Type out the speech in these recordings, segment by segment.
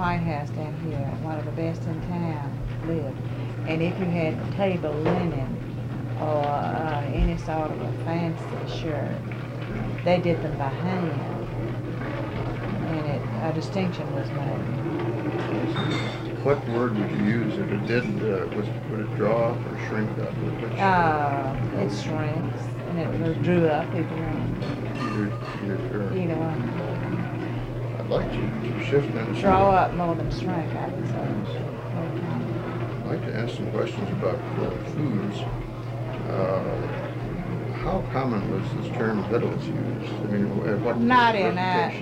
White House down here, one of the best in town, lived. And if you had table linen or any sort of a fancy shirt, they did them by hand, and a distinction was made. What word would you use if it did? Would it draw up or shrink up? It shrinks, and it drew up if you want. Either one. I'd like to shift into draw up more than shrink, I would say. I'd like to ask some questions about foods. How common was this term victuals used? I mean, what not in my.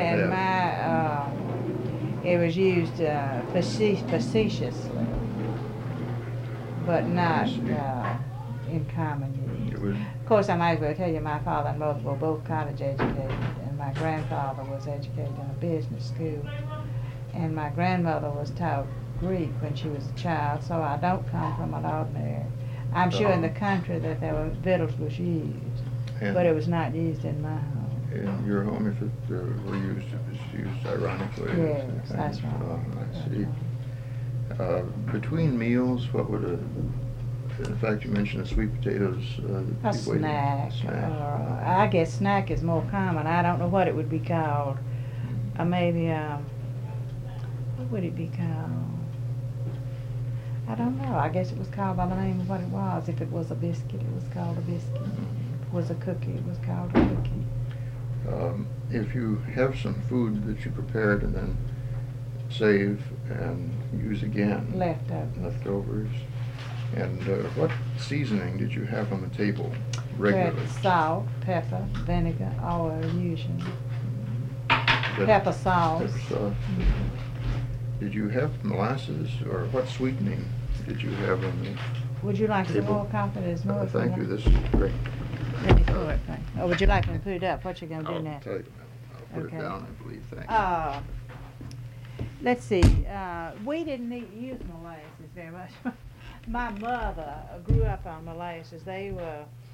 It was used facetiously, but not in common use. Of course, I might as well tell you my father and mother were both college educated, and my grandfather was educated in a business school, and my grandmother was taught Greek when she was a child, so I don't come from an ordinary. I'm sure in the country that there were victuals was used, but it was not used in my home. In your home, if it were used, it was used ironically. Yes, that's right. I see. Between meals, what would in fact, you mentioned the sweet potatoes. A snack. I guess snack is more common. I don't know what it would be called. Maybe, what would it be called? I don't know. I guess it was called by the name of what it was. If it was a biscuit, it was called a biscuit. If it was a cookie, it was called a cookie. If you have some food that you prepared and then save and use again. Leftovers. And what seasoning did you have on the table regularly? Salt, pepper, vinegar, oil, usually. Pepper sauce. Pepper sauce. Did you have molasses, or what sweetening did you have on the Would you like table? some more coffee? There's more. Thank you. This is great. Let me pour it. Or would you like me to put it up? What you gonna do now? I'll put it down, I believe. Thank you. Let's see. We didn't use molasses very much. My mother grew up on molasses. They were